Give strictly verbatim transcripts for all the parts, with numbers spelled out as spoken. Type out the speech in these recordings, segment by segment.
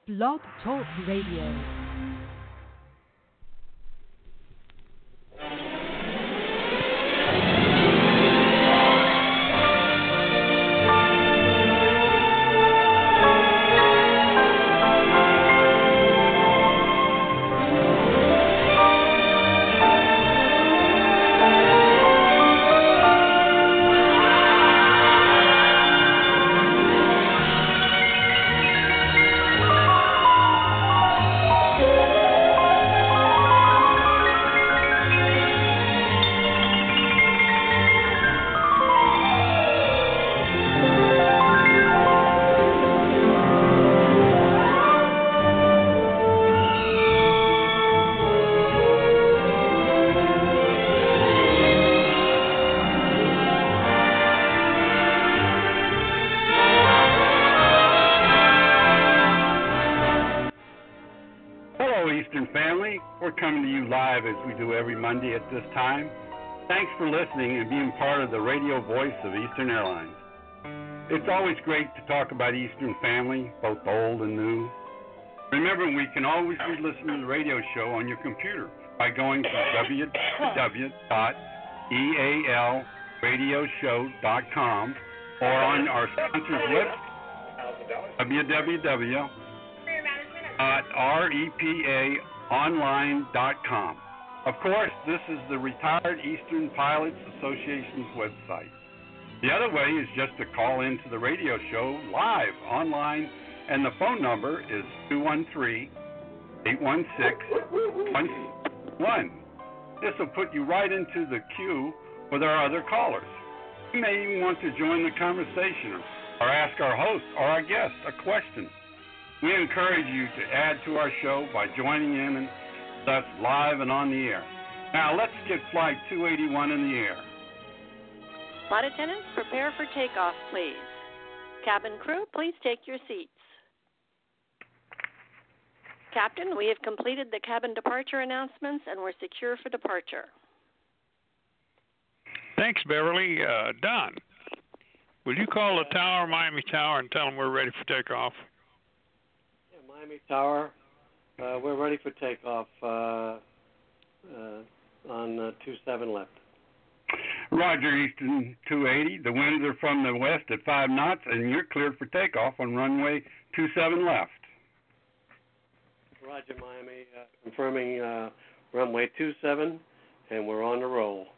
Blog Talk Radio. Monday at this time. Thanks for listening and being part of the radio voice of Eastern Airlines. It's always great to talk about Eastern family, both old and new. Remember, we can always re-listen to the radio show on your computer by going to w w w dot e a l radio show dot com or on our sponsor's website, w w w dot repa online dot com. Of course, this is the Retired Eastern Pilots Association's website. The other way is just to call into the radio show live online, and the phone number is two one three, eight one six, one one. This will put you right into the queue with our other callers. You may even want to join the conversation or ask our host or our guest a question. We encourage you to add to our show by joining in and thus live and on the air. Now let's get Flight two eighty-one in the air. Flight attendants, prepare for takeoff, please. Cabin crew, please take your seats. Captain, we have completed the cabin departure announcements and we're secure for departure. Thanks, Beverly. Uh, Don, will you call the tower, Miami Tower, and tell them we're ready for takeoff? Yeah, Miami Tower. Uh, we're ready for takeoff uh, uh, on uh, two seven left. Roger, Eastern two eighty. The winds are from the west at five knots, and you're cleared for takeoff on runway two seven left. Roger, Miami. Uh, confirming uh, runway two seven, and we're on the roll.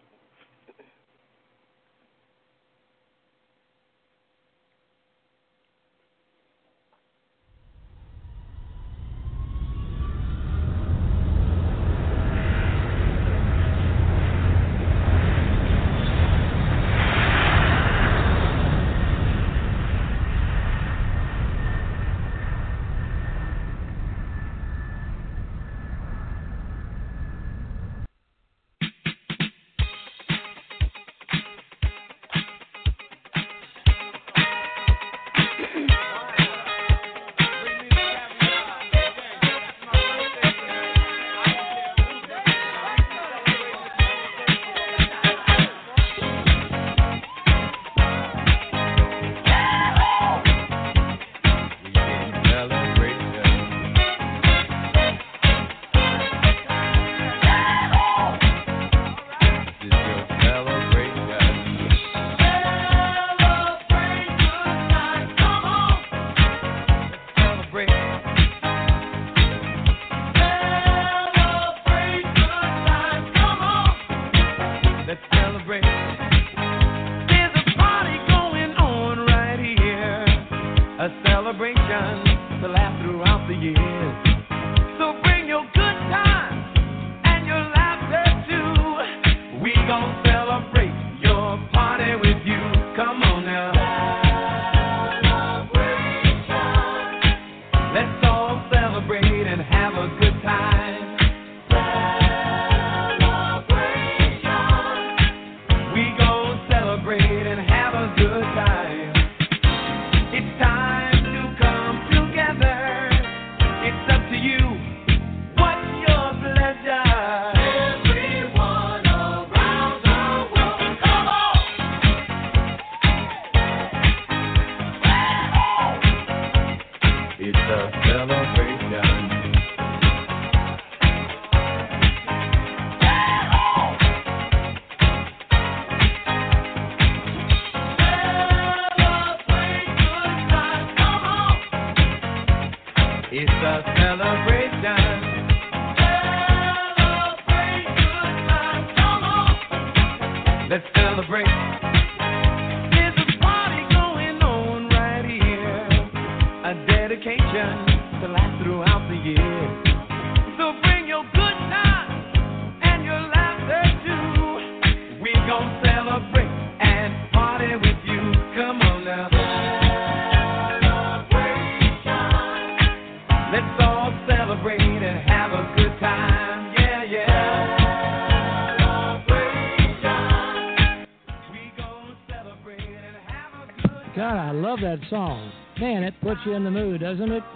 It's a celebration. It's a celebration. Celebrate good times, come on. Let's celebrate. There's a party going on right here. A dedication to last throughout the year. So bring your good times and your laughter too. We're gonna celebrate and party with you. Come on now. Let's all celebrate and have a good time. Yeah, yeah. We gonna celebrate and have a good time. God, I love that song. Man, it puts you in the mood, doesn't it?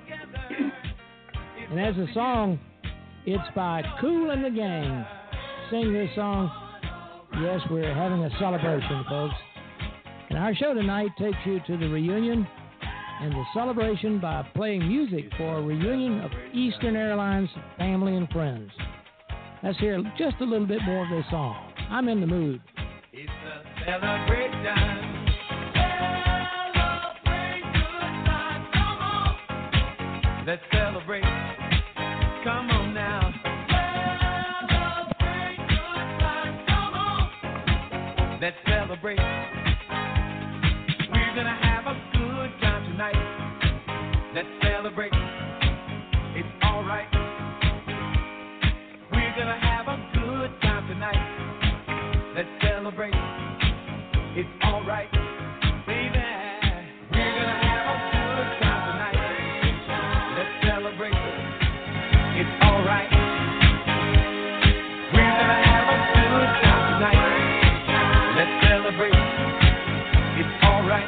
And as a song, it's by Kool and the Gang. Sing this song. Yes, we're having a celebration, folks. And our show tonight takes you to the reunion and the celebration by playing music for a reunion of Eastern Airlines family and friends. Let's hear just a little bit more of this song. I'm in the mood. It's a celebration. Celebrate good times, come on. Let's celebrate. Come on now. Celebrate good times, come on. Let's celebrate. We're gonna have a good time tonight. Let's celebrate. It's alright. We're gonna have a good time tonight. Let's celebrate. It's alright. Baby, we're gonna have a good time tonight. Let's celebrate. It's alright. We're gonna have a good time tonight. Let's celebrate. It's alright.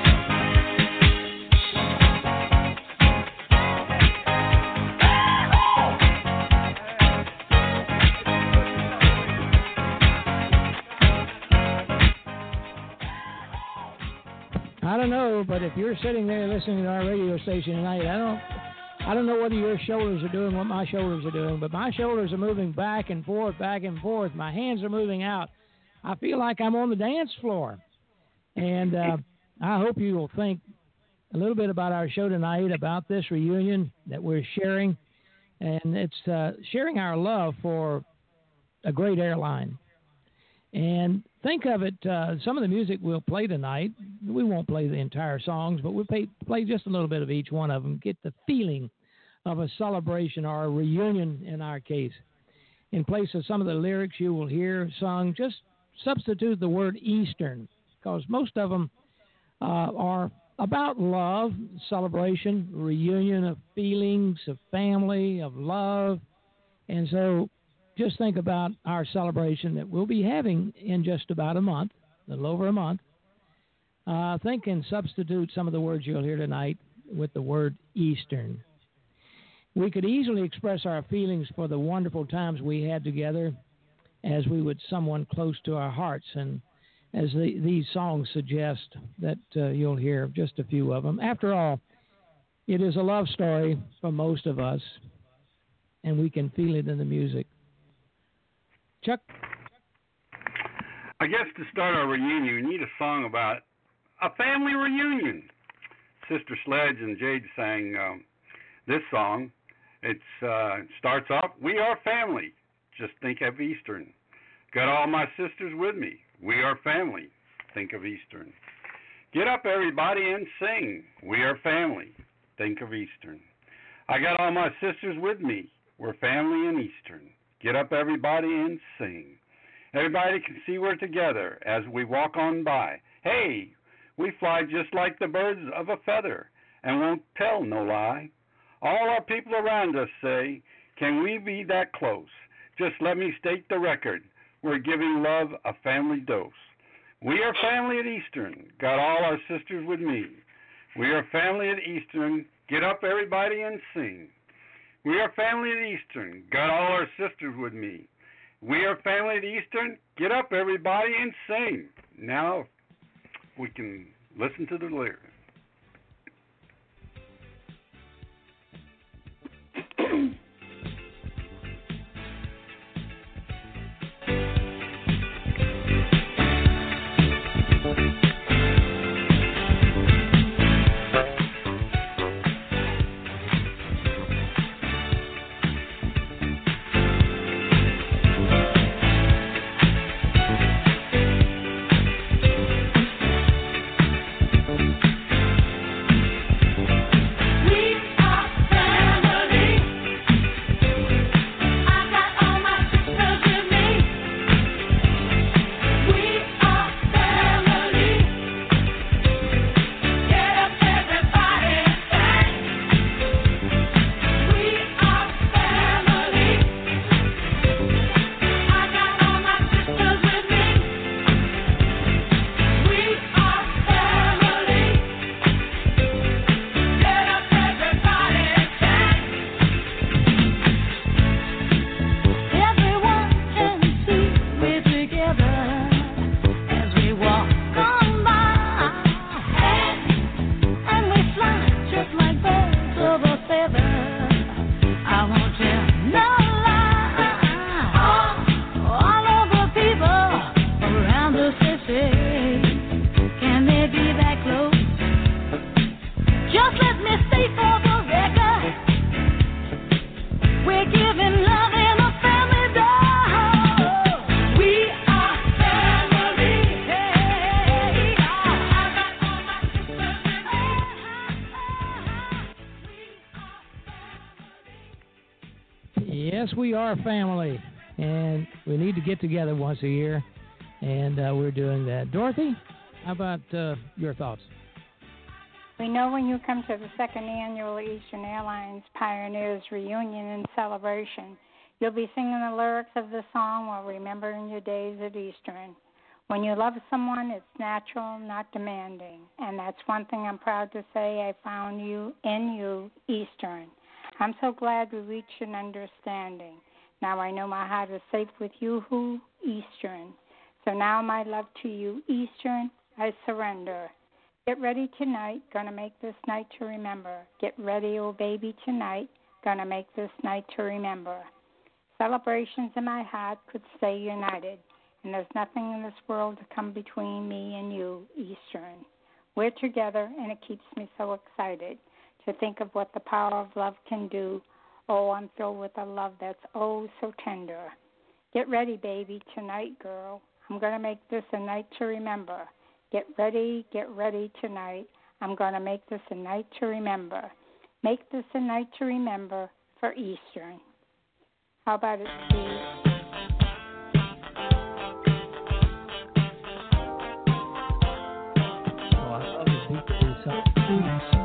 I don't know, but if you're sitting there listening to our radio station tonight, I don't I don't know whether your shoulders are doing what my shoulders are doing, but my shoulders are moving back and forth, back and forth. My hands are moving out. I feel like I'm on the dance floor. And uh, I hope you will think a little bit about our show tonight, about this reunion that we're sharing. And it's uh, sharing our love for a great airline. And think of it, uh, some of the music we'll play tonight, we won't play the entire songs, but we'll play, play just a little bit of each one of them, get the feeling of a celebration or a reunion in our case. In place of some of the lyrics you will hear sung, just substitute the word Eastern, because most of them uh, are about love, celebration, reunion of feelings, of family, of love. And so just think about our celebration that we'll be having in just about a month, a little over a month. Uh, think and substitute some of the words you'll hear tonight with the word Eastern. We could easily express our feelings for the wonderful times we had together as we would someone close to our hearts. And as the, these songs suggest that uh, you'll hear just a few of them. After all, it is a love story for most of us, and we can feel it in the music. Chuck? I guess to start our reunion, we need a song about a family reunion. Sister Sledge and Jade sang um, this song. It uh, starts off, we are family. Just think of Eastern. Got all my sisters with me. We are family. Think of Eastern. Get up, everybody, and sing. We are family. Think of Eastern. I got all my sisters with me. We're family in Eastern. Get up, everybody, and sing. Everybody can see we're together as we walk on by. Hey, we fly just like the birds of a feather and won't tell no lie. All our people around us say, can we be that close? Just let me state the record. We're giving love a family dose. We are family at Eastern. Got all our sisters with me. We are family at Eastern. Get up, everybody, and sing. We are family at Eastern. Got all our sisters with me. We are family at Eastern. Get up, everybody, and sing. Now we can listen to the lyrics. Yes, we are family, and we need to get together once a year, and uh, we're doing that. Dorothy, how about uh, your thoughts? We know when you come to the second annual Eastern Airlines Pioneers Reunion and Celebration, you'll be singing the lyrics of the song while remembering your days at Eastern. When you love someone, it's natural, not demanding. And that's one thing I'm proud to say I found you in you, Eastern. I'm so glad we reached an understanding. Now I know my heart is safe with you, who? Eastern. So now my love to you, Eastern, I surrender. Get ready tonight, gonna make this night to remember. Get ready, oh baby, tonight, gonna make this night to remember. Celebrations in my heart could stay united, and there's nothing in this world to come between me and you, Eastern. We're together, and it keeps me so excited to think of what the power of love can do. Oh, I'm filled with a love that's oh so tender. Get ready, baby, tonight, girl. I'm gonna make this a night to remember. Get ready, get ready tonight. I'm going to make this a night to remember. Make this a night to remember for Eastern. How about it, Steve? Oh, I love the beat to this song.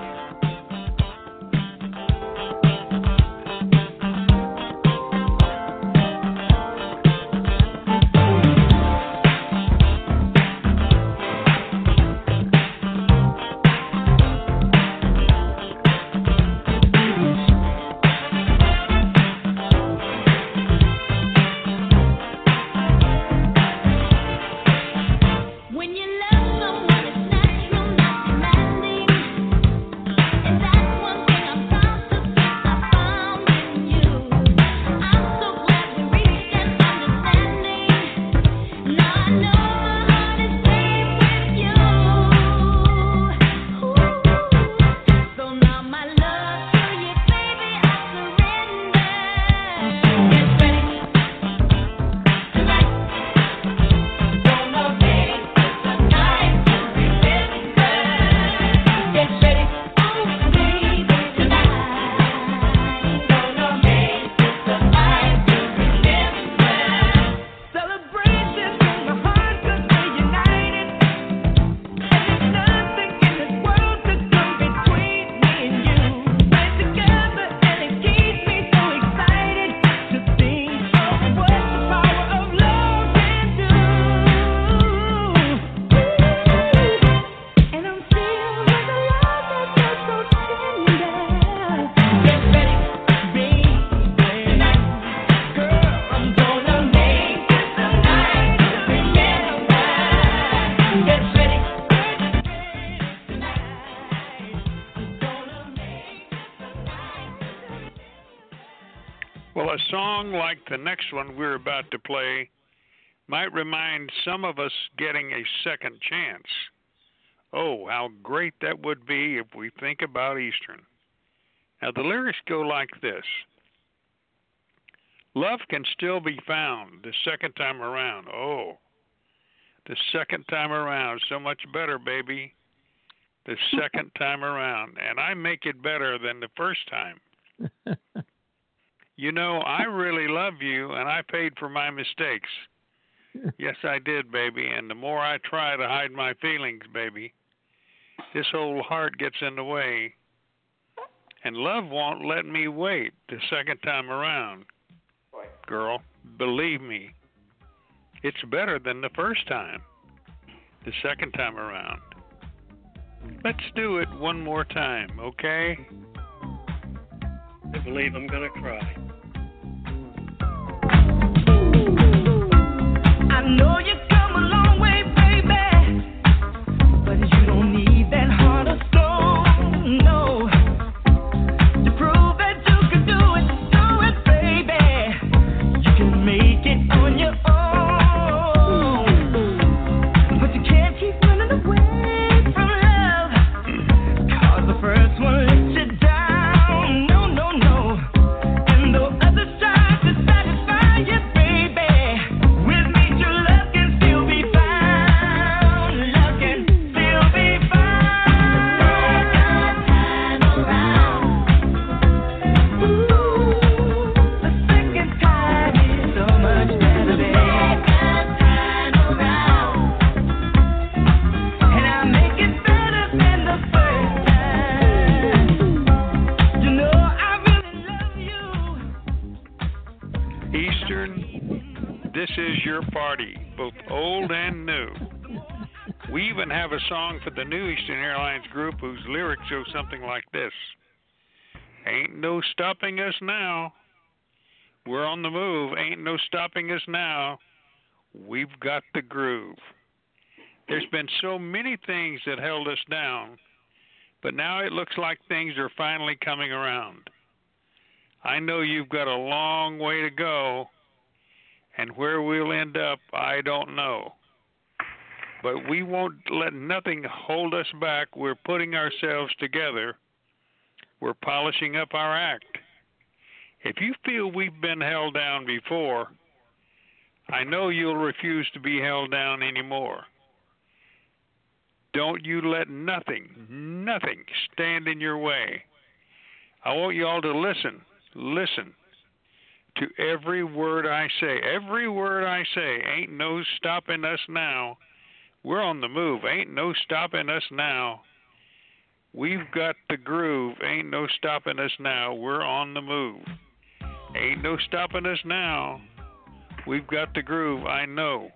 Like the next one we're about to play might remind some of us getting a second chance. Oh, how great that would be if we think about Eastern. Now, the lyrics go like this. Love can still be found the second time around. Oh, the second time around, so much better, baby. The second time around. And I make it better than the first time. You know, I really love you, and I paid for my mistakes. Yes, I did, baby. And the more I try to hide my feelings, baby, this old heart gets in the way. And love won't let me wait the second time around. Girl, believe me, it's better than the first time, the second time around. Let's do it one more time, okay? I believe I'm going to cry. I know you come a long way, baby, but you don't need that heart of stone, no. To prove that you can do it, do it, baby. You can make it on your own, but you can't keep running away from love, 'cause the first one let you down, no, no, no. And the other side to satisfy you, baby. With me, true love can is your party, both old and new. We even have a song for the new Eastern Airlines group whose lyrics go something like this. Ain't no stopping us now. We're on the move. Ain't no stopping us now. We've got the groove. There's been so many things that held us down, but now it looks like things are finally coming around. I know you've got a long way to go, and where we'll end up, I don't know. But we won't let nothing hold us back. We're putting ourselves together. We're polishing up our act. If you feel we've been held down before, I know you'll refuse to be held down anymore. Don't you let nothing, nothing stand in your way. I want you all to listen, listen to every word I say. Every word I say. Ain't no stopping us now. We're on the move. Ain't no stopping us now. We've got the groove. Ain't no stopping us now. We're on the move. Ain't no stopping us now. We've got the groove. I know.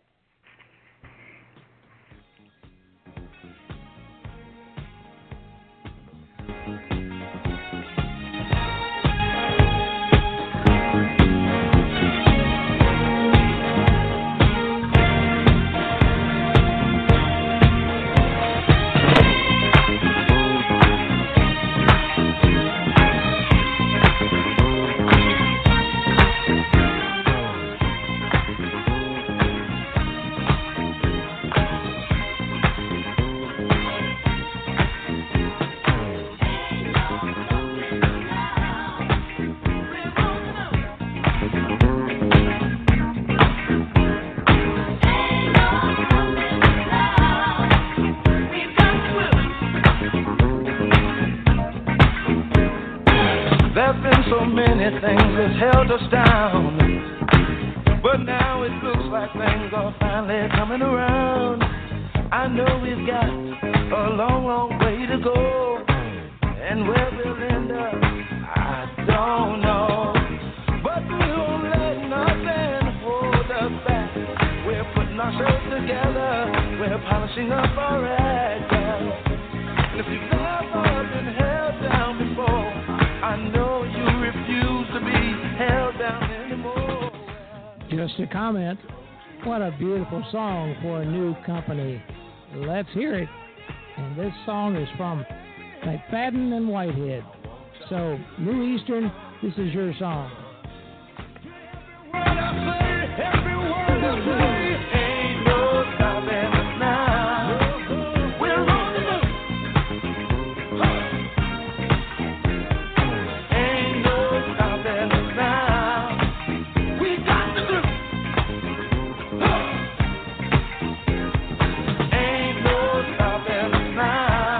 Things has held us down, but now it looks like things are finally coming around. I know we've got a long, long way to go, and where we'll end up, I don't know. But we won't let nothing hold us back. We're putting ourselves together, we're polishing up our act. And if you've never been held down before, I know you refuse to be held down anymore. Just a comment. What a beautiful song for a new company. Let's hear it. And this song is from McFadden and Whitehead. So, New Eastern, this is your song. What I say, every word I say, ain't no stopping us now. We're on the move. Ain't no stopping us now. We got the groove. Ain't no stopping us now.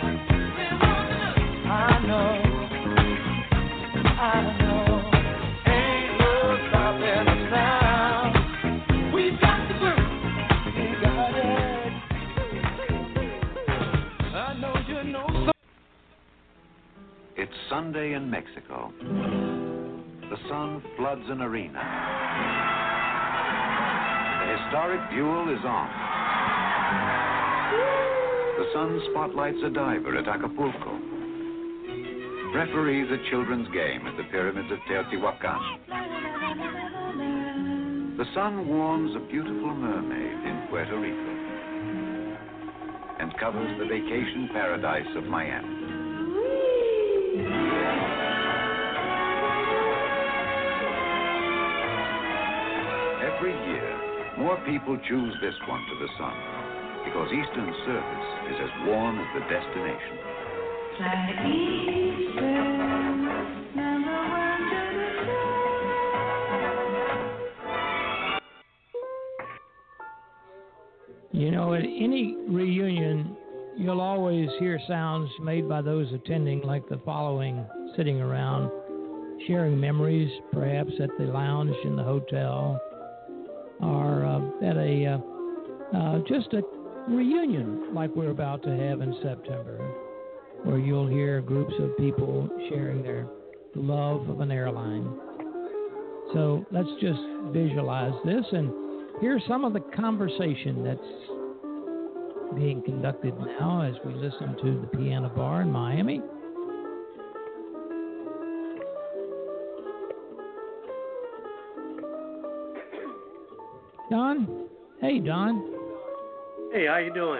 I know, I know. Ain't no stopping us now. We got the groove. We got it. I know you know so. It's Sunday in Mexico. The sun floods an arena. The historic duel is on. The sun spotlights a diver at Acapulco. Referees a children's game at the pyramids of Teotihuacan. The sun warms a beautiful mermaid in Puerto Rico and covers the vacation paradise of Miami. Every year, more people choose this one to the sun because Eastern service is as warm as the destination. Like Easter, number one to the You know, at any reunion, you'll always hear sounds made by those attending, like the following: sitting around, sharing memories, perhaps at the lounge in the hotel, or uh, at a uh, uh, just a reunion like we're about to have in September, where you'll hear groups of people sharing their love of an airline. So let's just visualize this, and here's some of the conversation that's being conducted now as we listen to the Piano Bar in Miami. Don? Hey, Don. Hey, how you doing?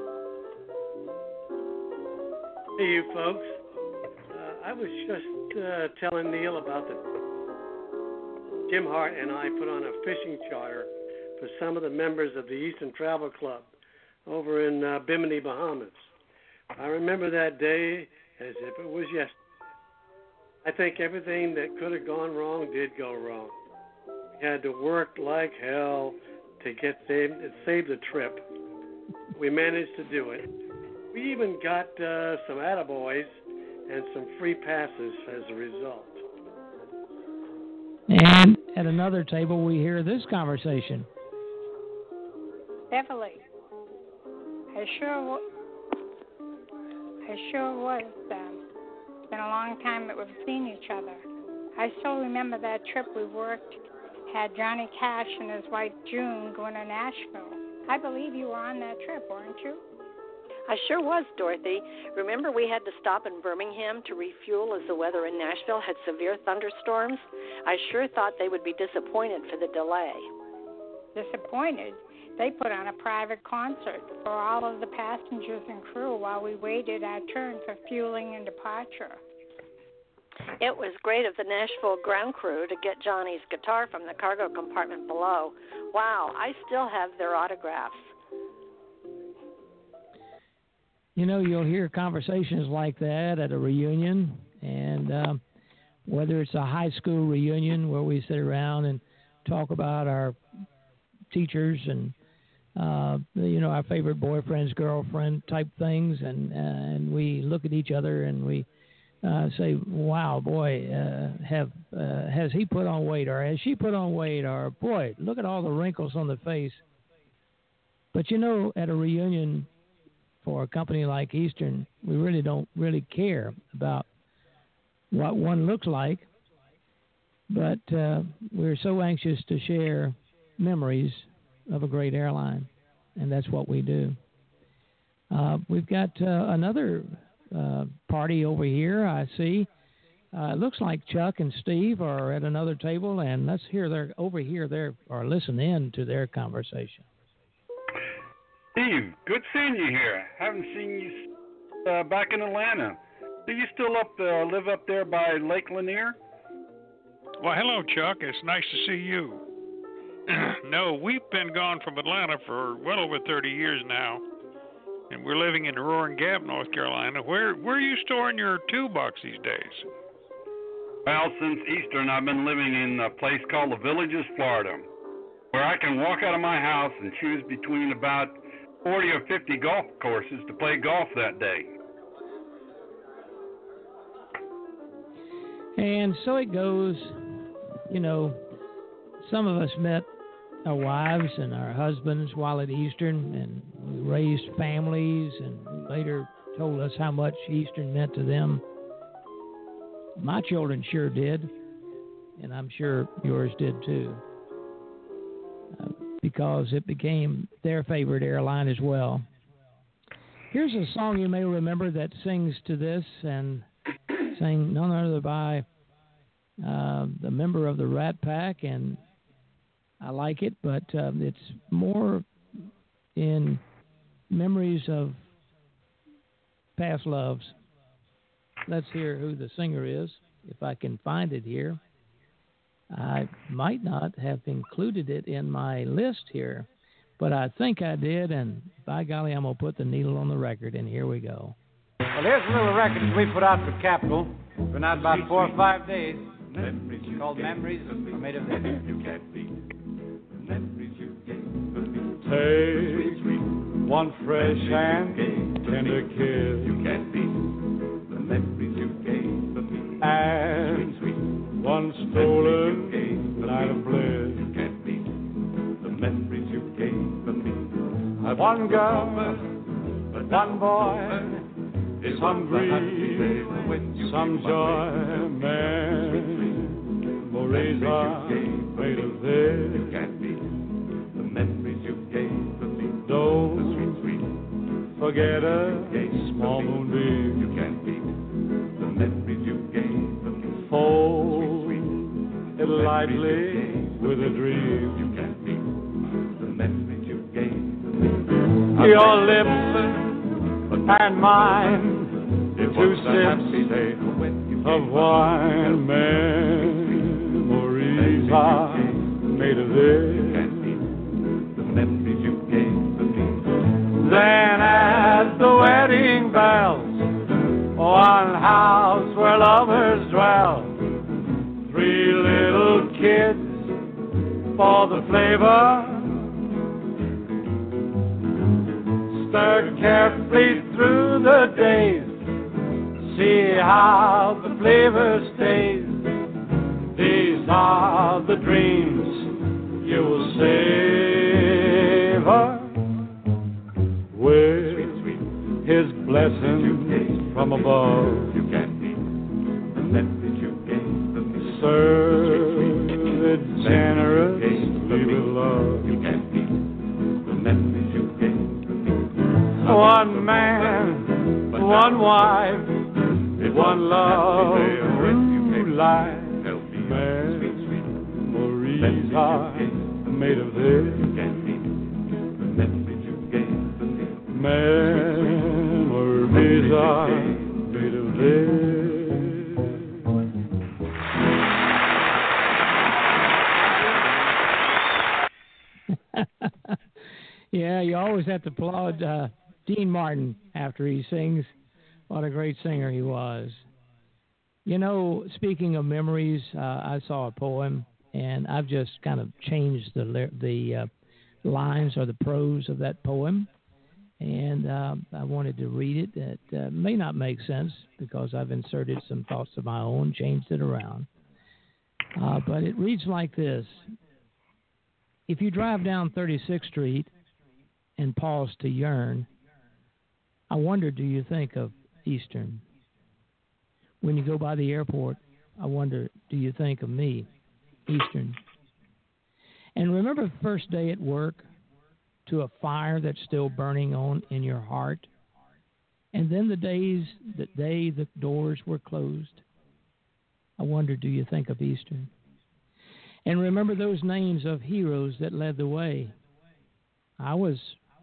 Hey, you folks. Uh, I was just uh, telling Neil about the Jim Hart and I put on a fishing charter for some of the members of the Eastern Travel Club over in uh, Bimini, Bahamas. I remember that day as if it was yesterday. I think everything that could have gone wrong did go wrong. We had to work like hell to get saved, save the trip. We managed to do it. We even got uh, some attaboys and some free passes as a result. And at another table, we hear this conversation. Definitely. I sure, w- I sure was. Um, it's been a long time that we've seen each other. I still remember that trip we worked, had Johnny Cash and his wife June going to Nashville. I believe you were on that trip, weren't you? I sure was, Dorothy. Remember we had to stop in Birmingham to refuel as the weather in Nashville had severe thunderstorms? I sure thought they would be disappointed for the delay. Disappointed? They put on a private concert for all of the passengers and crew while we waited our turn for fueling and departure. It was great of the Nashville ground crew to get Johnny's guitar from the cargo compartment below. Wow, I still have their autographs. You know, you'll hear conversations like that at a reunion, and um, whether it's a high school reunion where we sit around and talk about our teachers and, uh, you know, our favorite boyfriend's girlfriend type things, and uh, and we look at each other and we uh, say, wow, boy, uh, have uh, has he put on weight, or has she put on weight, or boy, look at all the wrinkles on the face. But, you know, at a reunion for a company like Eastern, we really don't really care about what one looks like, but uh, we're so anxious to share memories of a great airline, and that's what we do. Uh, we've got uh, another uh, party over here, I see. Uh, it looks like Chuck and Steve are at another table, and let's hear their over here there or listen in to their conversation. Steve, good seeing you here. Haven't seen you uh, back in Atlanta. Do you still up uh, live up there by Lake Lanier? Well, hello, Chuck. It's nice to see you. No, we've been gone from Atlanta for well over thirty years now, and we're living in Roaring Gap, North Carolina. Where where are you storing your toolbox these days? Well, since Eastern, I've been living in a place called the Villages, Florida, where I can walk out of my house and choose between about forty or fifty golf courses to play golf that day. And so it goes. You know, some of us met our wives and our husbands while at Eastern, and we raised families, and later told us how much Eastern meant to them. My children sure did, and I'm sure yours did too, uh, because it became their favorite airline as well. Here's a song you may remember that sings to this, and sang none other by uh, the member of the Rat Pack, and I like it, but uh, it's more in memories of past loves. Let's hear who the singer is, if I can find it here. I might not have included it in my list here, but I think I did, and by golly, I'm going to put the needle on the record, and here we go. Well, here's a little record we put out for Capitol. It's been out about four or five days. It's called Memories Are Made of This. You can't beat the memories you gave me. Take one fresh and tender kiss. You can't beat the memories you gave me. And one stolen night of bliss. You can't beat the memories you gave me. One girl, one boy, some grief, some joy, memories memories are made of this. You can't beat the memories you gave to me. Don't the sweet, sweet forget a small to me. moonbeam. You can't beat the memories you gave to me. Fold it lightly with a dream. You can't beat the memories you gave to me. Your lips and mine, it two was a happy sips day when you of gave wine. Memories are made of this. You can't beat the memories you gave to me. Then as the wedding bells, one house where lovers dwell, three little kids for the flavor, stir carefully through the days, see how the flavor stays. These are the dreams you will savor with Sweet, sweet his blessings from above. You can't beat the memories you gave to me. Serve it generously with love. You can't beat the memories you gave to me. One man, one wife, one love, true life. Memories are made of this. You can't beat the memories you gave to me. Memories are made of this. Yeah, you always have to applaud uh, Dean Martin after he sings. What a great singer he was. You know, speaking of memories, uh, I saw a poem, and I've just kind of changed the the uh, lines or the prose of that poem, and uh, I wanted to read it. It uh, may not make sense because I've inserted some thoughts of my own, changed it around, uh, but it reads like this. If you drive down thirty-sixth Street and pause to yearn, I wonder, do you think of Eastern? When you go by the airport, I wonder, do you think of me, Eastern? And remember the first day at work, to a fire that's still burning on in your heart? And then the days, the day the doors were closed, I wonder, do you think of Eastern? And remember those names of heroes that led the way. I was,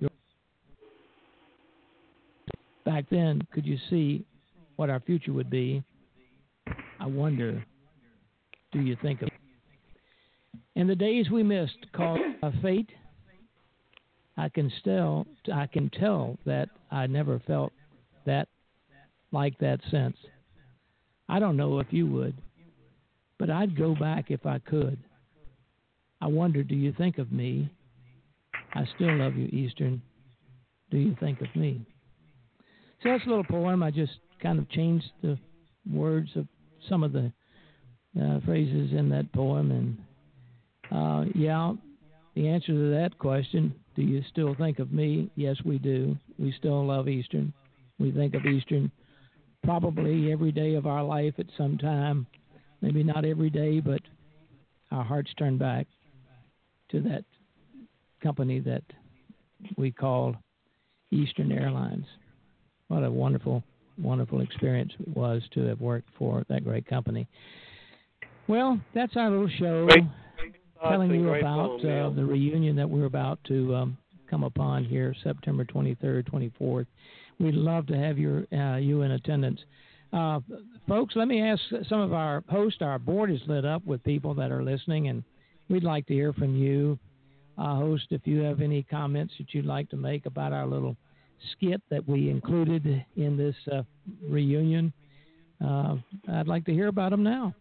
back then, could you see what our future would be? I wonder, do you think of it? And the days we missed caused by fate, I can still, I can tell that I never felt that like that since. I don't know if you would, but I'd go back if I could. I wonder, do you think of me? I still love you, Eastern. Do you think of me? So that's a little poem. I just kind of changed the words of some of the uh, phrases in that poem. And, uh, yeah, the answer to that question, do you still think of me? Yes, we do. We still love Eastern. We think of Eastern probably every day of our life at some time. Maybe not every day, but our hearts turn back to that company that we call Eastern Airlines. What a wonderful, wonderful experience it was to have worked for that great company. Well, that's our little show, great, great telling you great about poem, uh, the reunion that we're about to um, come upon here, September twenty-third, twenty-fourth. We'd love to have your uh, you in attendance. Uh, folks, let me ask some of our hosts. Our board is lit up with people that are listening, and we'd like to hear from you. Uh, host, if you have any comments that you'd like to make about our little skit that we included in this uh, reunion, uh, I'd like to hear about them now.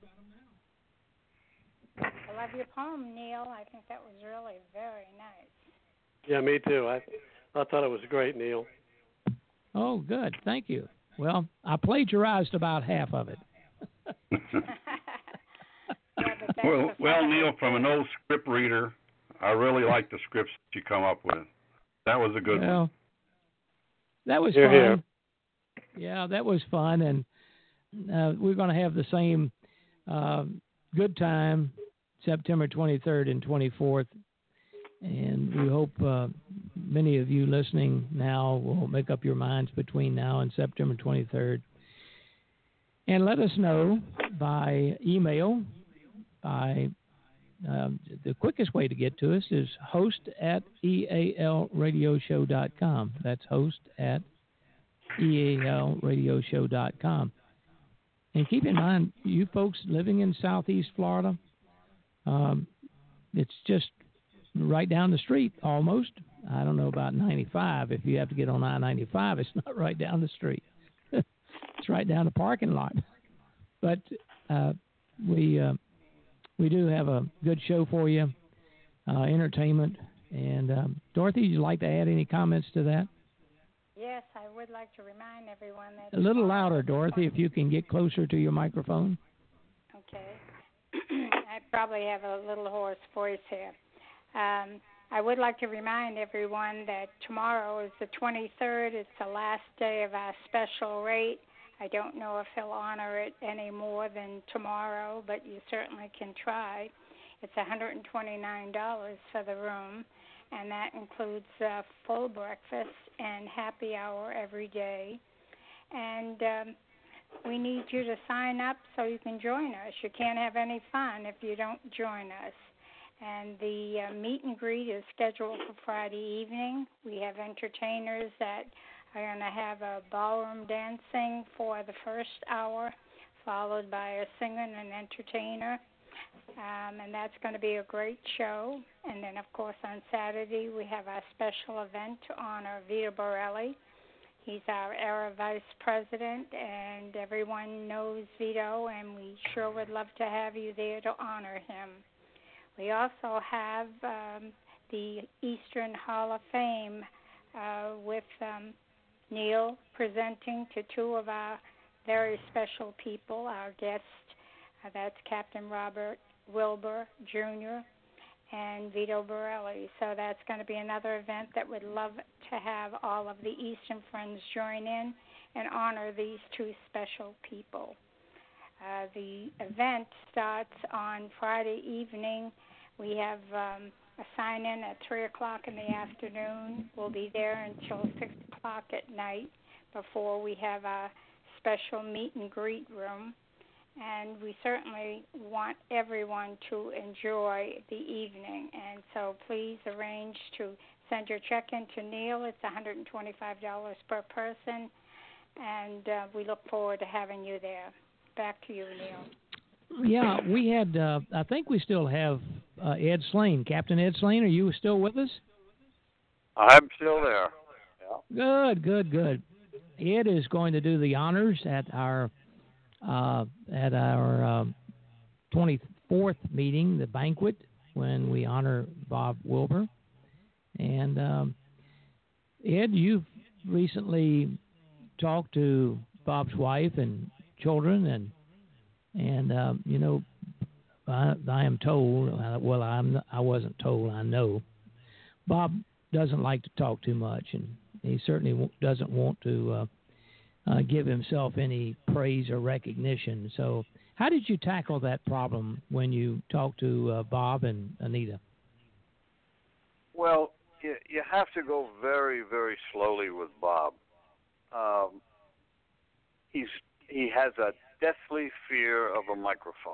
I love your poem, Neil. I think that was really very nice. Yeah, me too. I I thought it was great, Neil. Oh, good. Thank you. Well, I plagiarized about half of it. yeah, well, well, Neil, from an old script reader, I really like the scripts that you come up with. That was a good well, one. That was Hear, fun. hear. Yeah, that was fun, and uh, we're going to have the same uh, good time, September twenty-third and twenty-fourth. And we hope uh, many of you listening now will make up your minds between now and September twenty-third. And let us know by email. By uh, the quickest way to get to us is host at E A L radio show dot com. That's host at E A L radio show dot com. And keep in mind, you folks living in Southeast Florida, um, it's just right down the street almost. I don't know about ninety-five. If you have to get on I ninety-five, it's not right down the street. It's right down the parking lot. But uh, we uh, we do have a good show for you, uh, entertainment. And um, Dorothy, would you like to add any comments to that? Yes, I would like to remind everyone that... A little louder, Dorothy, if you can get closer to your microphone. Okay. I probably have a little hoarse voice here. Um, I would like to remind everyone that tomorrow is the twenty-third. It's the last day of our special rate. I don't know if he'll honor it any more than tomorrow, but you certainly can try. It's one hundred twenty-nine dollars for the room, and that includes uh, full breakfast and happy hour every day. And um, we need you to sign up so you can join us. You can't have any fun if you don't join us. And the uh, meet and greet is scheduled for Friday evening. We have entertainers that are going to have a ballroom dancing for the first hour, followed by a singer and an entertainer. Um, and that's going to be a great show. And then, of course, on Saturday, we have our special event to honor Vito Borelli. He's our era vice president, and everyone knows Vito, and we sure would love to have you there to honor him. We also have um, the Eastern Hall of Fame uh, with um, Neil presenting to two of our very special people, our guests. Uh, that's Captain Robert Wilbur, Junior, and Vito Borelli. So that's going to be another event that we'd love to have all of the Eastern friends join in and honor these two special people. Uh, the event starts on Friday evening. We have um, a sign-in at three o'clock in the afternoon. We'll be there until six o'clock at night before we have our special meet and greet room. And we certainly want everyone to enjoy the evening. And so please arrange to send your check in to Neil. It's one hundred twenty-five dollars per person. And uh, we look forward to having you there. Back to you, Neil. Yeah, we had, uh, I think we still have uh, Ed Slane. Captain Ed Slane, are you still with us? I'm still there. Yeah. Good, good, good. Ed is going to do the honors at our uh, at our uh, twenty-fourth meeting, the banquet, when we honor Bob Wilbur. And um, Ed, you've recently talked to Bob's wife and children, and and um, you know, I, I am told. Well, I'm I wasn't told. I know Bob doesn't like to talk too much, and he certainly doesn't want to uh, uh, give himself any praise or recognition. So, how did you tackle that problem when you talked to uh, Bob and Anita? Well, you, you have to go very, very slowly with Bob. Um, he's he has a deathly fear of a microphone.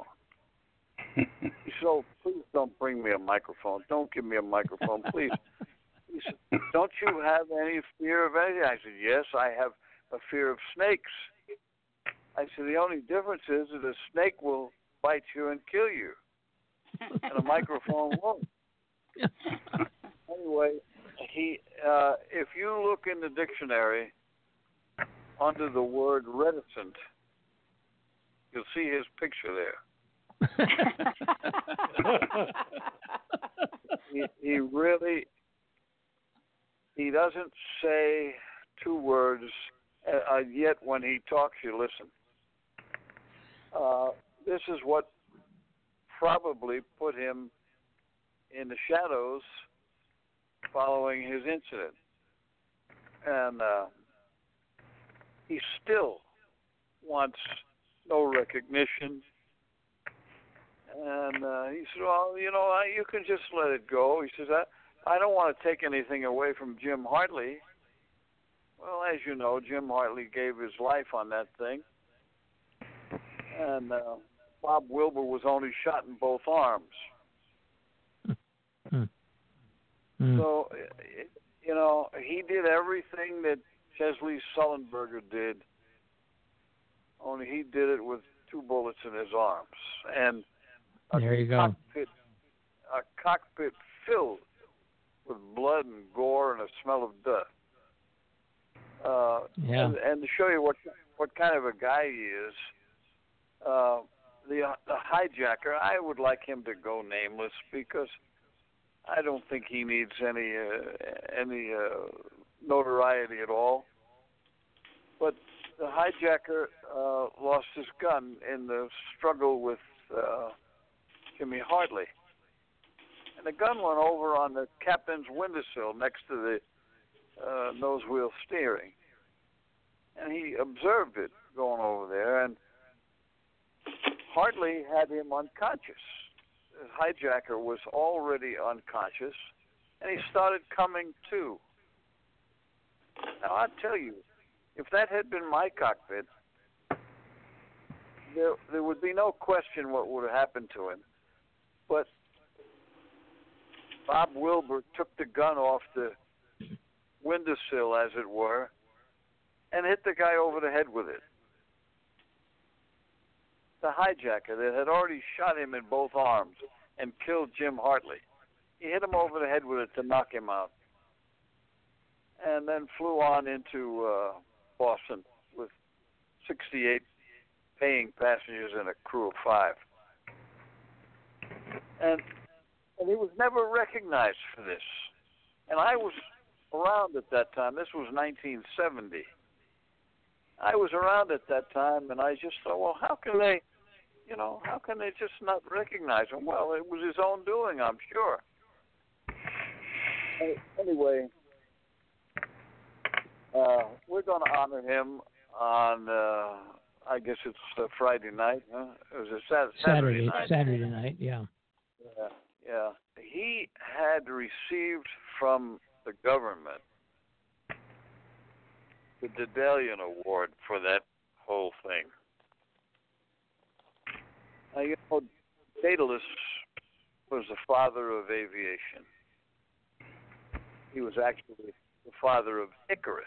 So please don't bring me a microphone. Don't give me a microphone, please. He said, don't you have any fear of anything? I said, yes, I have a fear of snakes. I said, the only difference is that a snake will bite you and kill you, and a microphone won't. Anyway, he uh, if you look in the dictionary under the word reticent, you'll see his picture there. he, he really, he doesn't say two words, uh, yet when he talks, you listen. Uh, this is what probably put him in the shadows following his incident. And uh, he still wants no recognition. And uh, he said, well, you know, I, you can just let it go. He says, I, I don't want to take anything away from Jim Hartley. Well, as you know, Jim Hartley gave his life on that thing. And uh, Bob Wilbur was only shot in both arms. Hmm. Hmm. So, you know, he did everything that Chesley Sullenberger did, only he did it with two bullets in his arms. And a there you go. cockpit, a cockpit filled with blood and gore and a smell of death. Uh, yeah. and, and to show you what what kind of a guy he is, uh, the the hijacker, I would like him to go nameless because I don't think he needs any uh, any uh, notoriety at all. But the hijacker uh, lost his gun in the struggle with uh, Jimmy Hartley. And the gun went over on the captain's windowsill next to the uh, nose wheel steering. And he observed it going over there, and Hartley had him unconscious. The hijacker was already unconscious, and he started coming to. Now, I'll tell you, if that had been my cockpit, there, there would be no question what would have happened to him. But Bob Wilbur took the gun off the windowsill, as it were, and hit the guy over the head with it. The hijacker that had already shot him in both arms and killed Jim Hartley, he hit him over the head with it to knock him out, and then flew on into uh, Boston with sixty-eight paying passengers and a crew of five. And, and he was never recognized for this. And I was around at that time. This was nineteen seventy. I was around at that time, and I just thought, well, how can they, you know, how can they just not recognize him? Well, it was his own doing, I'm sure. Anyway, uh, we're going to honor him on, uh, I guess it's uh, Friday night. Huh? It was a Saturday, Saturday night. Saturday night, yeah. Yeah, yeah. He had received from the government the Dedalian Award for that whole thing. Now, you know, Daedalus was the father of aviation. He was actually the father of Icarus.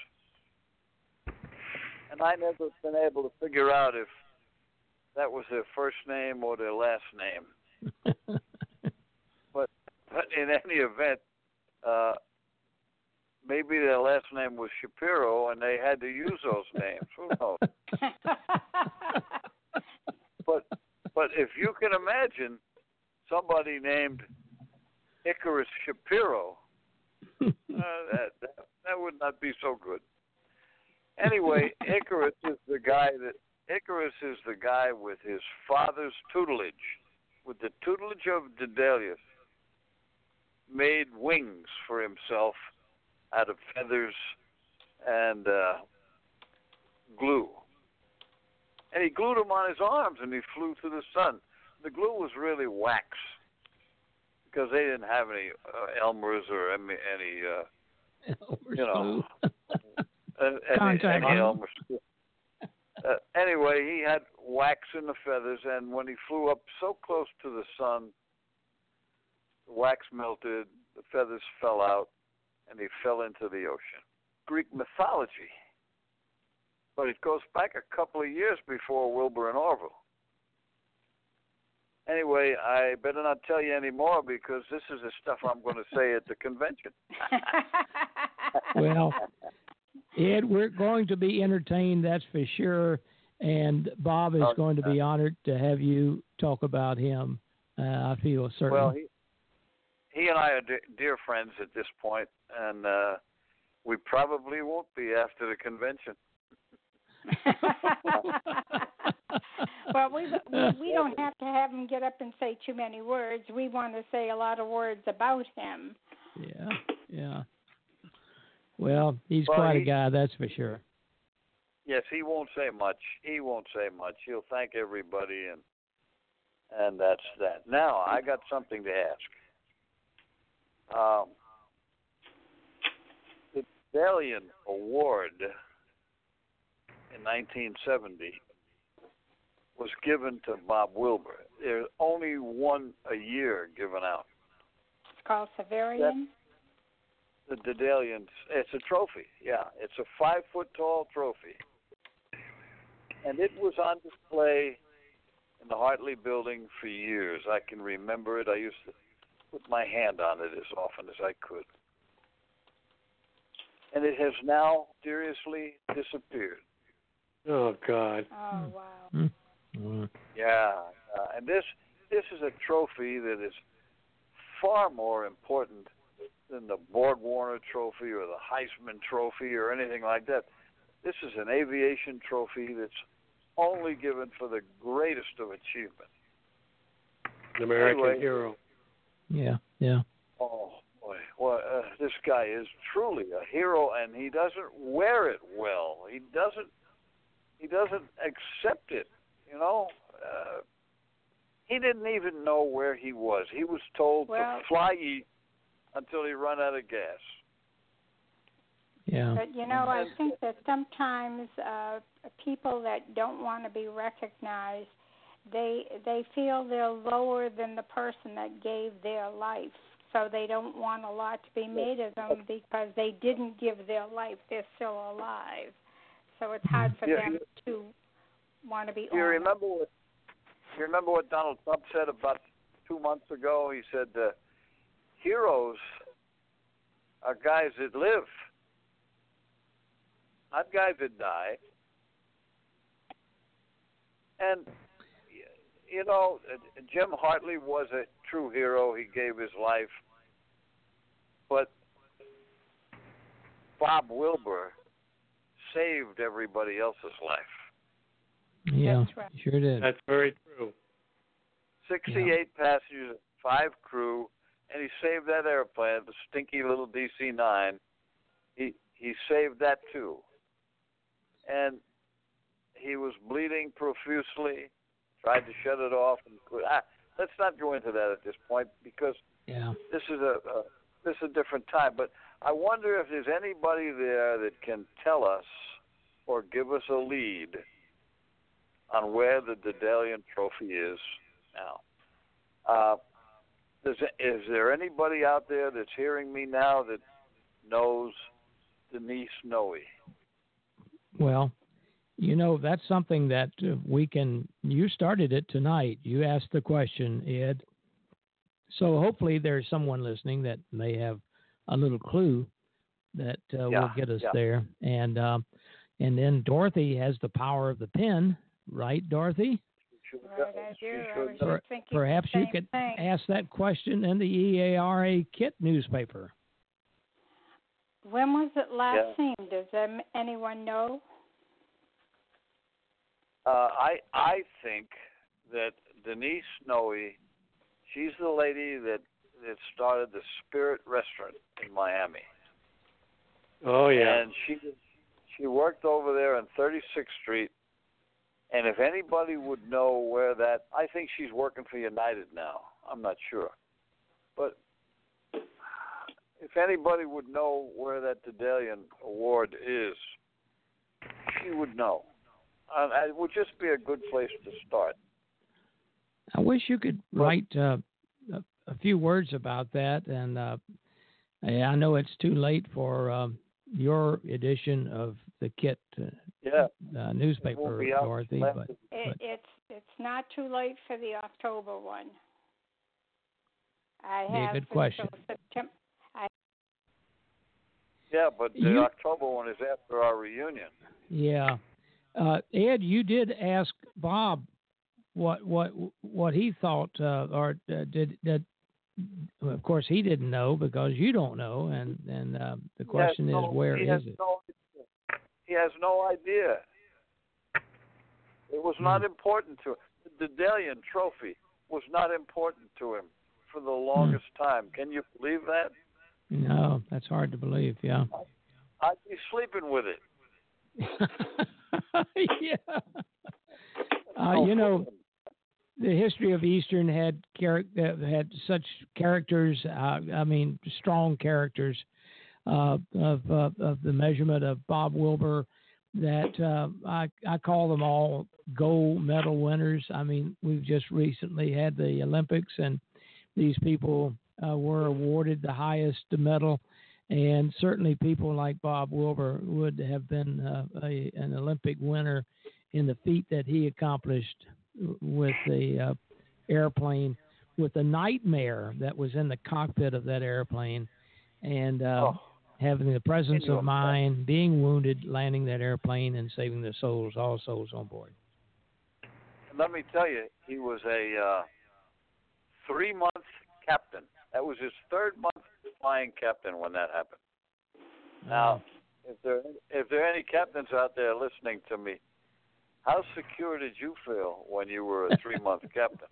And I never been able to figure out if that was their first name or their last name. but, but in any event, uh, maybe their last name was Shapiro, and they had to use those names. Who knows? but but if you can imagine somebody named Icarus Shapiro, uh, that, that that would not be so good. Anyway, Icarus is the guy that Icarus is the guy with his father's tutelage, with the tutelage of Daedalus, made wings for himself out of feathers and uh, glue. And he glued them on his arms, and he flew through the sun. The glue was really wax, because they didn't have any uh, Elmer's or any, any uh, Elmer's you know, glue. any, any Elmer's. Uh, anyway, he had wax in the feathers, and when he flew up so close to the sun, the wax melted, the feathers fell out, and he fell into the ocean. Greek mythology. But it goes back a couple of years before Wilbur and Orville. Anyway, I better not tell you any more because this is the stuff I'm going to say at the convention. Well, Ed, we're going to be entertained, that's for sure. And Bob is Okay. going to be honored to have you talk about him. Uh, I feel certain. Well, he, he and I are de- dear friends at this point, and uh, we probably won't be after the convention. Well, we, we we don't have to have him get up and say too many words. We want to say a lot of words about him. Yeah, yeah. Well, he's Well, quite he- a guy, that's for sure. Yes, he won't say much. He won't say much. He'll thank everybody, and And that's that. Now, I got something to ask. Um, the Dedalian Award in nineteen seventy was given to Bob Wilbur. There's only one a year given out. It's called Severian? The Dedalian, it's a trophy, yeah. It's a five-foot-tall trophy. And it was on display in the Hartley building for years. I can remember it. I used to put my hand on it as often as I could. And it has now seriously disappeared. Oh, God. Oh, wow. Mm. Yeah. Uh, and this this is a trophy that is far more important than the Borg Warner Trophy or the Heisman Trophy or anything like that. This is an aviation trophy that's only given for the greatest of achievement. An American anyway, hero. Yeah, yeah. Oh, boy. Well, uh, this guy is truly a hero, and he doesn't wear it well. He doesn't, he doesn't accept it, you know. Uh, he didn't even know where he was. He was told well, to fly east until he run out of gas. Yeah. But, you know, I think that sometimes uh, people that don't want to be recognized, they they feel they're lower than the person that gave their life. So they don't want a lot to be made of them because they didn't give their life. They're still alive. So it's hard for Yeah, them you, to want to be you honored. remember what you remember what Donald Trump said about two months ago? He said, uh, heroes are guys that live, not guys that die. And, you know, Jim Hartley was a true hero. He gave his life. But Bob Wilbur saved everybody else's life. Yeah, That's right. sure did. That's very true. sixty-eight yeah. passengers, five crew, and he saved that airplane, the stinky little D C nine. He he saved that too. And he was bleeding profusely, tried to shut it off. And ah, let's not go into that at this point because yeah. this is a, a this is a different time. But I wonder if there's anybody there that can tell us or give us a lead on where the Dedalian Trophy is now. Uh, is, is there anybody out there that's hearing me now that knows Denise Noe? Well, you know, that's something that uh, we can, you started it tonight. You asked the question, Ed. So hopefully there's someone listening that may have a little clue that uh, yeah, will get us yeah. there. And um, and then Dorothy has the power of the pen, right, Dorothy? Right, I do. I was Per- just thinking perhaps the you same could thing. ask that question in the E A R A Kit newspaper. When was it last Yeah. seen? Does um, anyone know? Uh, I I think that Denise Noe, she's the lady that, that started the Spirit Restaurant in Miami. Oh, yeah. And she she worked over there on thirty-sixth Street. And if anybody would know where that, I think she's working for United now. I'm not sure. But if anybody would know where that Dedalian Award is, she would know. Uh, it would just be a good place to start. I wish you could write uh, a, a few words about that. And uh, I know it's too late for um, your edition of the Kit uh, yeah. uh, newspaper, Dorothy. But, it, but it's it's not too late for the October one. I be a have good question. September. I, yeah, but the You- October one is after our reunion. Yeah. Uh, Ed, you did ask Bob what what what he thought, uh, or uh, did did. Of course, he didn't know because you don't know, and and uh, the question He has is, no- where he is has it? No, he has no idea. It was Hmm. not important to him. The Dedalian Trophy was not important to him for the longest time. Can you believe that? No, that's hard to believe. Yeah. I'd be sleeping with it. yeah. Uh, you know, the history of Eastern had char- uh, had such characters. Uh, I mean, strong characters uh, of uh, of the measurement of Bob Wilbur. That uh, I I call them all gold medal winners. I mean, we've just recently had the Olympics, and these people uh, were awarded the highest medal. And certainly people like Bob Wilbur would have been uh, a, an Olympic winner in the feat that he accomplished with the uh, airplane, with the nightmare that was in the cockpit of that airplane, and uh, oh. having the presence of mind, being wounded, landing that airplane, and saving the souls, all souls on board. Let me tell you, he was a uh, three-month captain. That was his third month flying captain when that happened. Now, if there if there are any captains out there listening to me, how secure did you feel when you were a three-month captain?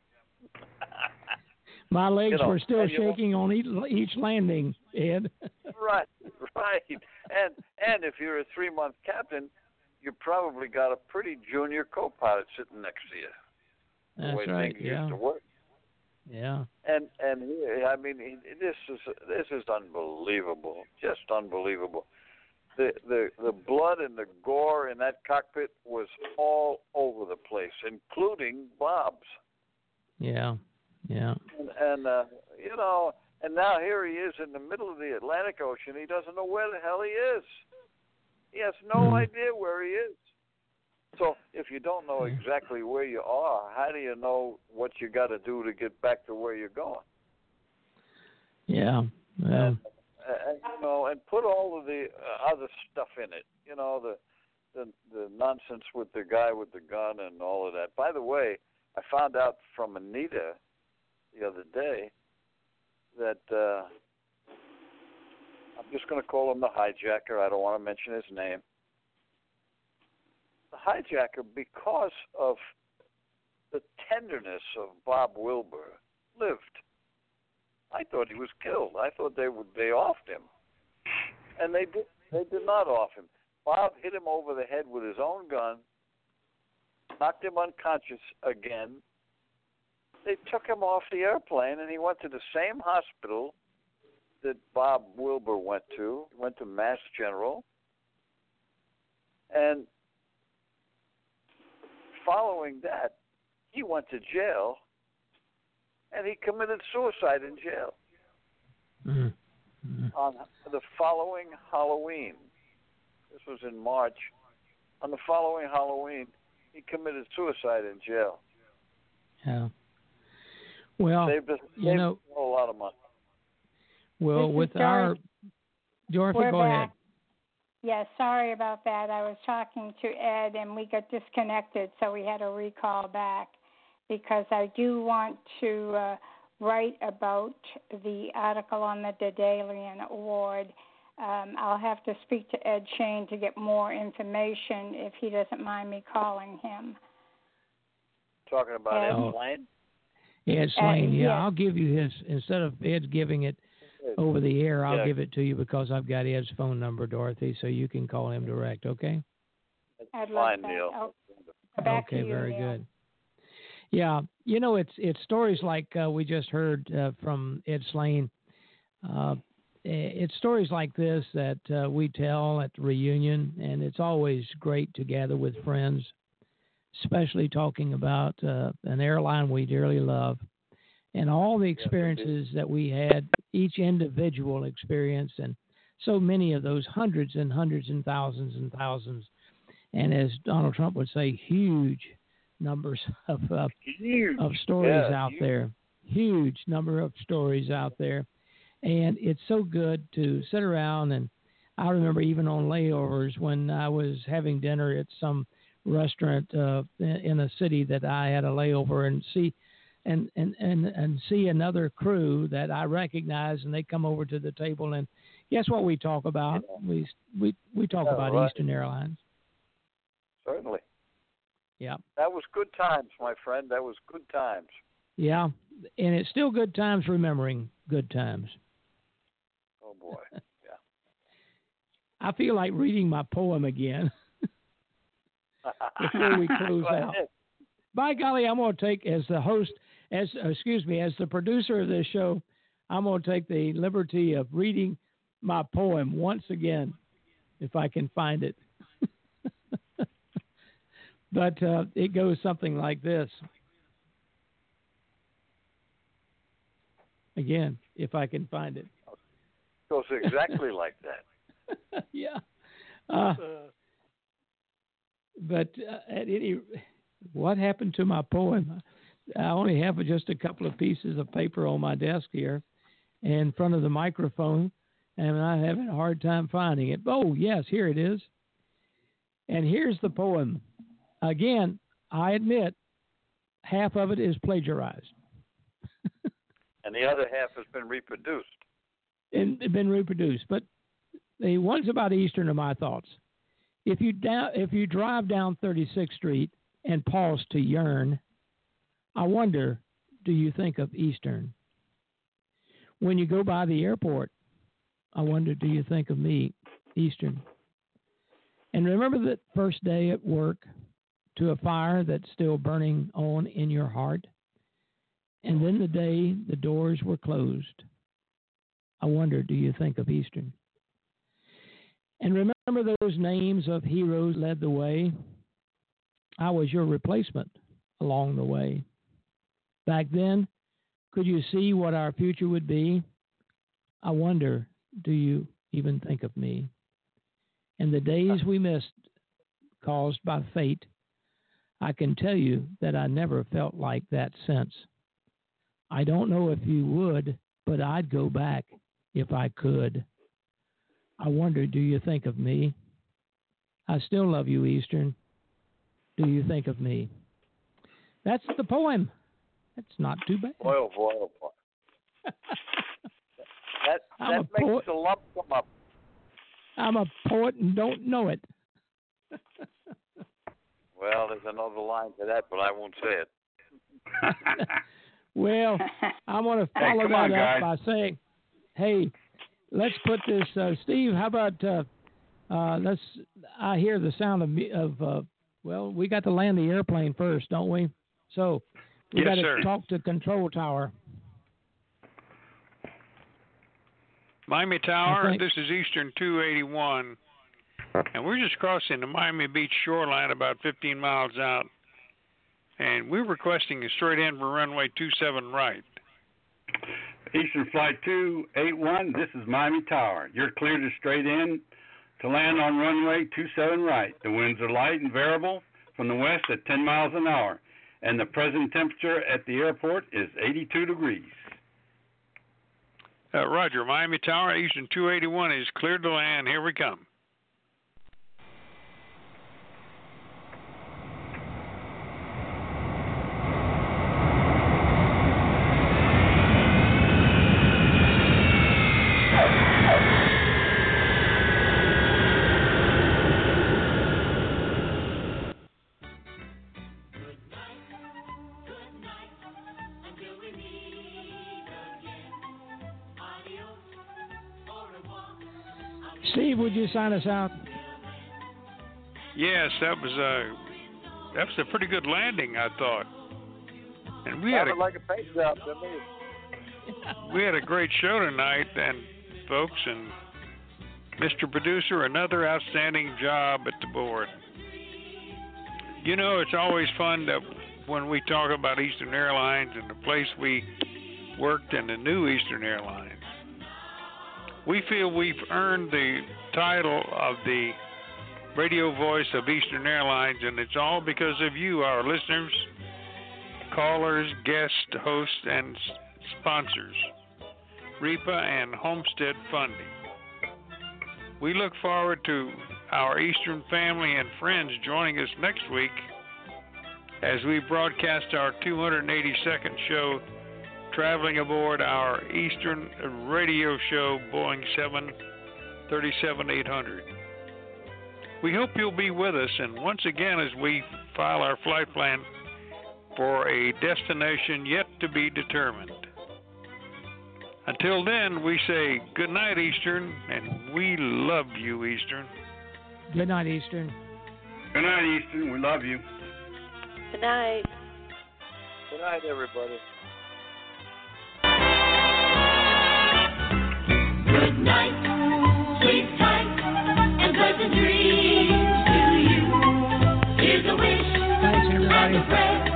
My legs you know, were still you know, shaking on each, each landing, Ed. Right, right. And and if you're a three-month captain, you probably got a pretty junior co-pilot sitting next to you. That's the way right. things Yeah. used to work. Yeah. And and he, I mean, he, this is this is unbelievable, just unbelievable. The the the blood and the gore in that cockpit was all over the place, including Bob's. Yeah. Yeah. And, and uh, you know, and now here he is in the middle of the Atlantic Ocean. He doesn't know where the hell he is. He has no mm. idea where he is. So if you don't know exactly where you are, how do you know what you got to do to get back to where you're going? Yeah. Well. And, and, you know, and put all of the uh, other stuff in it. You know, the, the the nonsense with the guy with the gun and all of that. By the way, I found out from Anita the other day that uh, I'm just going to call him the hijacker. I don't want to mention his name. The hijacker, because of the tenderness of Bob Wilbur, lived. I thought he was killed. I thought they would they offed him, and they did. They did not off him. Bob hit him over the head with his own gun, knocked him unconscious again. They took him off the airplane, and he went to the same hospital that Bob Wilbur went to. He went to Mass General, and following that, he went to jail, and he committed suicide in jail mm-hmm. on the following Halloween. This was in March. On the following Halloween, he committed suicide in jail. Yeah. Well, saved us, you saved know, us a whole lot of money. Well, This with is our Dorothy, We're go back. ahead. Yeah, sorry about that. I was talking to Ed and we got disconnected, so we had to recall back because I do want to uh, write about the article on the Dedalian Award. Um, I'll have to speak to Ed Shane to get more information if he doesn't mind me calling him. Talking about Ed? Ed Oh. Slane? Ed Slane, Uh, yeah, yeah. I'll give you his, instead of Ed giving it over the air, I'll Yeah. give it to you because I've got Ed's phone number, Dorothy, so you can call him direct, okay? I'd love Fine, that. Neil. Oh, back okay, to you, very Neil. good. Yeah, you know, it's it's stories like uh, we just heard uh, from Ed Slane. Uh, it's stories like this that uh, we tell at the reunion, and it's always great to gather with friends, especially talking about uh, an airline we dearly love and all the experiences that we had, each individual experience, and so many of those hundreds and hundreds and thousands and thousands, and as Donald Trump would say, huge numbers of uh, Huge. of stories Yeah, out huge. there, huge number of stories out there, and it's so good to sit around. And I remember even on layovers when I was having dinner at some restaurant uh, in a city that I had a layover and see and, and, and, and see another crew that I recognize, and they come over to the table, and guess what we talk about? We we we talk Yeah, about right. Eastern Airlines. Certainly. Yeah. That was good times, my friend. That was good times. Yeah, and it's still good times remembering good times. Oh, boy. Yeah. I feel like reading my poem again before we close Go out. ahead. by golly, I'm going to take as the host, as excuse me, as the producer of this show, I'm going to take the liberty of reading my poem once again, if I can find it. But uh, it goes something like this. Again, if I can find it. It goes exactly like that. Yeah. Uh, but uh, at any, what happened to my poem? I only have just a couple of pieces of paper on my desk here in front of the microphone, and I'm having a hard time finding it. Oh, yes, here it is. And here's the poem. Again, I admit, half of it is plagiarized. And the other half has been reproduced. And been reproduced. But the ones about Eastern are my thoughts. If you down, if you drive down thirty-sixth Street and pause to yearn, I wonder, do you think of Eastern? When you go by the airport, I wonder, do you think of me, Eastern? And remember that first day at work to a fire that's still burning on in your heart? And then the day the doors were closed, I wonder, do you think of Eastern? And remember those names of heroes led the way? I was your replacement along the way. Back then, could you see what our future would be? I wonder, do you even think of me? And the days we missed, caused by fate, I can tell you that I never felt like that since. I don't know if you would, but I'd go back if I could. I wonder, do you think of me? I still love you, Eastern. Do you think of me? That's the poem. That's not too bad. Boy, oh boy, oh boy. that I'm that a makes poet. the lump come up. I'm a poet and don't know it. Well, there's another line to that, but I won't say it. Well, I'm going to follow hey, come that on, up guys. by saying, hey, let's put this, uh, Steve, how about, uh, uh, let's, I hear the sound of, me- of uh, well, we got to land the airplane first, don't we? So we Yes, got to sir. talk to control tower. Miami Tower, think- this is Eastern two eighty-one, and we're just crossing the Miami Beach shoreline about fifteen miles out, and we're requesting a straight in for runway two seven right. Eastern Flight two eighty-one, this is Miami Tower. You're clear to straight in to land on runway two seven right. The winds are light and variable from the west at ten miles an hour, and the present temperature at the airport is eighty-two degrees. Uh, Roger, Miami Tower, Eastern two eighty-one is cleared to land. Here we come. Steve, would you sign us out? Yes, that was a that was a pretty good landing, I thought. And we had a Sounded like a paint job to me. we had a great show tonight, and folks, and Mister Producer, another outstanding job at the board. You know, it's always fun to, when we talk about Eastern Airlines and the place we worked in the new Eastern Airlines. We feel we've earned the title of the radio voice of Eastern Airlines, and it's all because of you, our listeners, callers, guests, hosts, and s- sponsors, REPA and Homestead Funding. We look forward to our Eastern family and friends joining us next week as we broadcast our two hundred eighty-second show, traveling aboard our Eastern radio show, Boeing seven thirty-seven eight hundred. We hope you'll be with us, and once again, as we file our flight plan for a destination yet to be determined. Until then, we say good night, Eastern, and we love you, Eastern. Good night, Eastern. Good night, Eastern. We love you. Good night. Good night, everybody. Good night, sleep tight, and pleasant dreams to you. Here's a wish. Thanks, everybody. And a prayer.